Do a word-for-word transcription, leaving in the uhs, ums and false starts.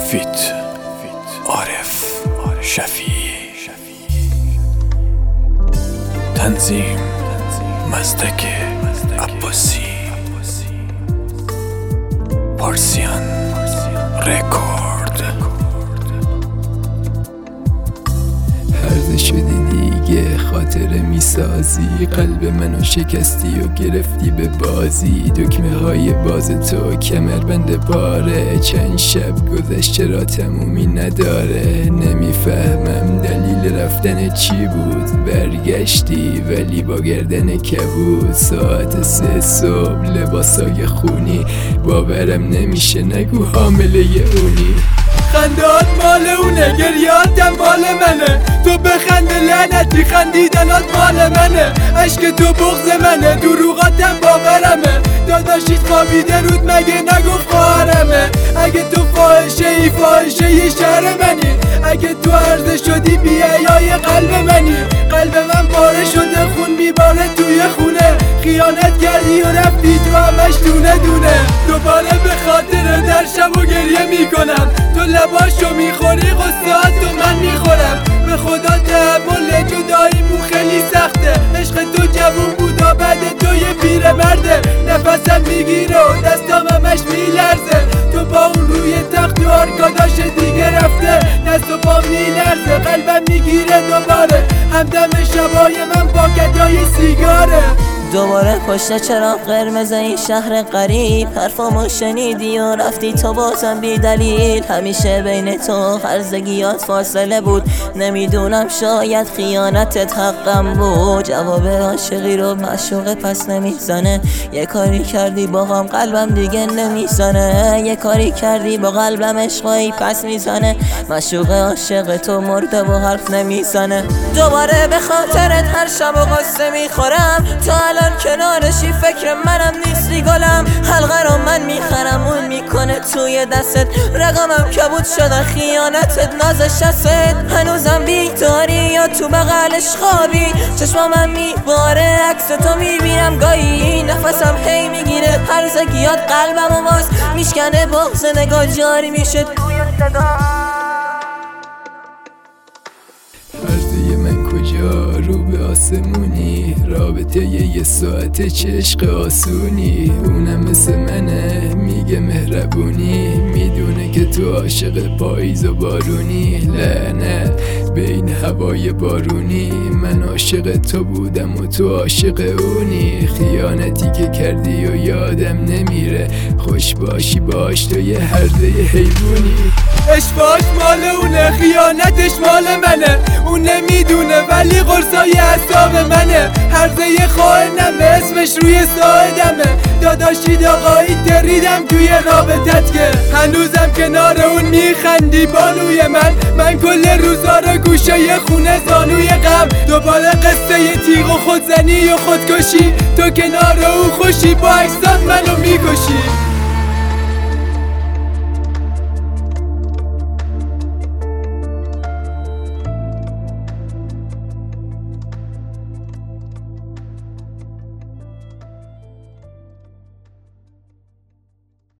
فیت عارف شفیعی، تنظیم مزدک عباسی، پارسیان رکورد. هرزه شدی دیگه خاطره میسازی، قلب منو شکستی و گرفتی به بازی. دکمه های باز تو کمربند پاره، چند شب گذشت چرا تمومی نداره. نمیفهمم دلیل رفتن چی بود، برگشتی ولی با گردن کبود. ساعت سه صبح لباسای خونی، باورم نمیشه نگو حامله اونی. خندات مال اونه، گریاتم مال منه. تو بخند لعنتی، خندیدنات مال منه. عشق تو بغض منه، دروغاتم باورمه. داداشیت خوابیده رود مگه نگفت خواهرمه. اگه تو فاحشه ای فاحشه ی شهر منی، اگه تو عرضه شدی بی حیای قلب منی. قلب من پاره شده خون میباره توی خونه. خیانت کردی و رفتی تو همش دونه دونه. دوباره به خاطر در شب و گریه میکنم. تو لباشو میخوری غصهاتو من میخورم. به خدا تحمل جداییمون خیلی سخته. عشق تو جوون بود و بعد تو یه پیر مرده. نفسم میگیره و دستام همش میلرزه. تو با اون روی تخت و آرکاداش دیگه رفته. دست و پا میلرزه، قلبم میگیره دوباره. همدم شبای من با گدای سیگاره. دوباره پشت چراغ قرمز این شهر غریب، حرفامو شنیدی و رفتی تو بازم بی دلیل. همیشه بین تو هرزگیات فاصله بود، نمیدونم شاید خیانتت حقم بود. جواب عاشقی رو معشوقه پس نمیزنه. یه کاری کردی با هم قلبم دیگه نمیزنه. یه کاری کردی با قلبم عشقایی پس میزنه. معشوقه عاشق تو مرده و حرف نمیزنه. دوباره به خاطرت هر شب و قصه میخورم. تو الان کنارشی فکر منم نیستی گلم. حلقه رو من میخرم اون میکنه توی دستت. رقمم کبود شده خیانتت نازش هست. هنوزم بیداری یا تو بغلش خوابی. چشمام من میباره عکس تو میبینم گاهی. نفسم هی میگیره هرزگیات قلبم و باز میشکنه. بغض نگاه جاری میشه توی صدا. عرضه من کجا رو به آسمونی، رابطه یه ساعت چه عشق آسونی. اونم مثل منه میگه مهربونی، میدونه که تو عاشق پاییز و بارونی. لعنت بین هوای بارونی، من عاشق تو بودم و تو عاشق اونی. خیانتی که کردی و یادم نمیره، خوش باشی باش تو یه هرزه حیوونی. عشقاش مال اونه، خیانتش مال منه. اون نمیدونه ولی قرصای اعصاب منه. هرزه خائنمه، اسمش روی ساعدمه. داداشی داغایی دریدم توی رابطت که هنوزم کنار اون میخندی بانوی من. من کل روزا رو گوشه خونه زانوی غم. دوباره قصه تیغ و خودزنی و خودکشی. تو کنار اون خوشی با عکسات منو میکشی.